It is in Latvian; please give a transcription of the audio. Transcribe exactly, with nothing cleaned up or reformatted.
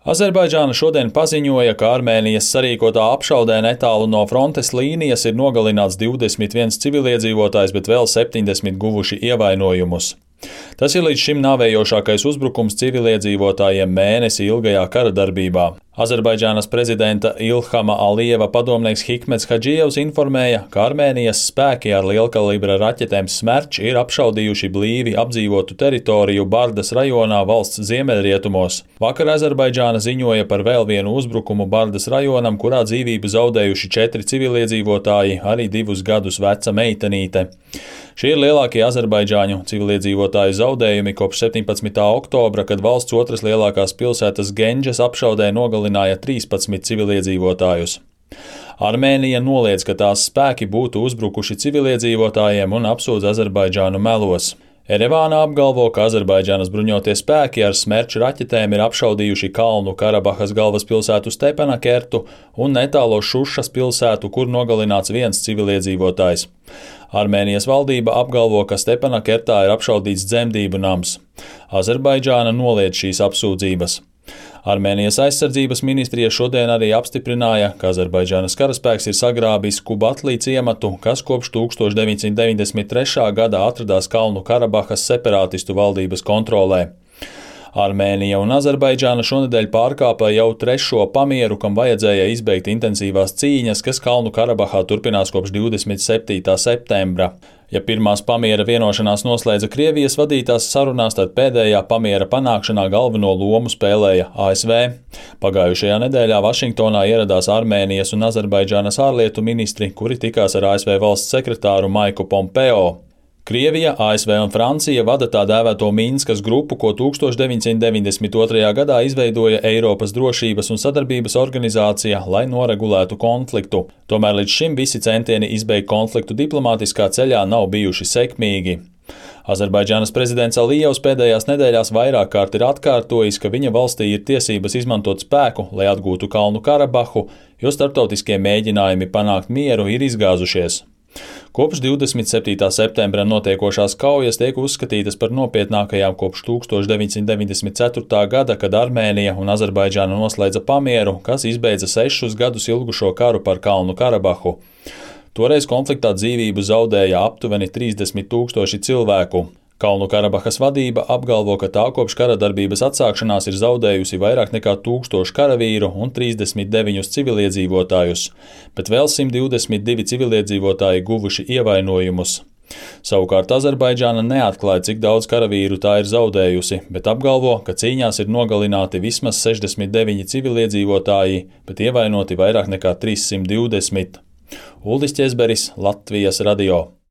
Azerbaidžāna šodien paziņoja, ka Armēnijas sarīkotā apšaudē netālu no frontes līnijas ir nogalināts divdesmit viens civiliedzīvotājs, bet vēl septiņdesmit guvuši ievainojumus. Tas ir līdz šim nāvējošākais uzbrukums civiliedzīvotājiem mēnesi ilgajā kara darbībā. Azerbaidžānas prezidenta Ilhama Alijeva padomnieks Hikmets Hadžijevs informēja, ka Armēnijas spēki ar lielkalibra raķetēm Smerč ir apšaudījuši blīvi apdzīvotu teritoriju Bardas rajonā valsts ziemeļrietumos. Vakar Azerbaidžāna ziņoja par vēl vienu uzbrukumu Bardas rajonam, kurā dzīvību zaudējuši četri civiliedzīvotāji, arī divus gadus veca meitenīte. Šie ir lielākie azerbaidžāņu civiliedzīvotāju zaudējumi kopš septiņpadsmitā oktobra, kad valsts otras lielākās pilsētas Gendžas apšaudē nogalināja trīspadsmit civiliedzīvotājus. Armēnija noliedz, ka tās spēki būtu uzbrukuši civiliedzīvotājiem un apsūdz Azerbaidžānu melos. Erevāna apgalvo, ka Azerbaidžānas bruņotie spēki ar Smerč raķetēm ir apšaudījuši Kalnu Karabahas galvaspilsētu Stepanakertu un netālo Šušas pilsētu, kur nogalināts viens civiliedzīvotājs. Armēnijas valdība apgalvo, ka Stepanakertā ir apšaudīts dzemdību nams. Azerbaidžāna noliedz šīs apsūdzības. Armēnijas aizsardzības ministrija šodien arī apstiprināja, ka Azerbaidžānas karaspēks ir sagrābis Kubatlī ciematu, kas kopš tūkstoš deviņsimt deviņdesmit trešā gadā atradās Kalnu Karabahas separātistu valdības kontrolē. Armēnija un Azerbaidžāna šonedēļ pārkāpa jau trešo pamieru, kam vajadzēja izbeigt intensīvās cīņas, kas Kalnu Karabahā turpinās kopš divdesmit septītā septembra. Ja pirmās pamiera vienošanās noslēdza Krievijas vadītās sarunās, tad pēdējā pamiera panākšanā galveno lomu spēlēja A S V. Pagājušajā nedēļā Vašingtonā ieradās Armēnijas un Azerbaidžānas ārlietu ministri, kuri tikās ar A S V valsts sekretāru Maiku Pompeo. Krievija, A S V un Francija vada tā dēvēto Minskas grupu, ko tūkstoš deviņsimt deviņdesmit otrajā gadā izveidoja Eiropas drošības un sadarbības organizācija, lai noregulētu konfliktu. Tomēr līdz šim visi centieni izbeigt konfliktu diplomātiskā ceļā nav bijuši sekmīgi. Azerbaidžānas prezidents Alijevs pēdējās nedēļās vairāk kārt ir atkārtojis, ka viņa valstī ir tiesības izmantot spēku, lai atgūtu Kalnu Karabahu, jo starptautiskie mēģinājumi panākt mieru ir izgāzušies. Kopš divdesmit septītā septembra notiekošās kaujas tiek uzskatītas par nopietnākajām kopš tūkstoš deviņsimt deviņdesmit ceturtā gada, kad Armēnija un Azerbaidžāna noslēdza pamieru, kas izbeidza sešus gadus ilgušo karu par Kalnu Karabahu. Toreiz konfliktā dzīvību zaudēja aptuveni trīsdesmit tūkstoši cilvēku. Kalnu Karabahas vadība apgalvo, ka tā kopš kara darbības atsākšanās ir zaudējusi vairāk nekā tūkstošu karavīru un trīsdesmit deviņus civiliedzīvotājus, bet vēl simt divdesmit divi civiliedzīvotāji guvuši ievainojumus. Savukārt Azerbaidžāna neatklāja, cik daudz karavīru tā ir zaudējusi, bet apgalvo, ka cīņās ir nogalināti vismaz sešdesmit deviņi civiliedzīvotāji, bet ievainoti vairāk nekā trīssimt divdesmit. Uldis Ķezberis, Latvijas radio.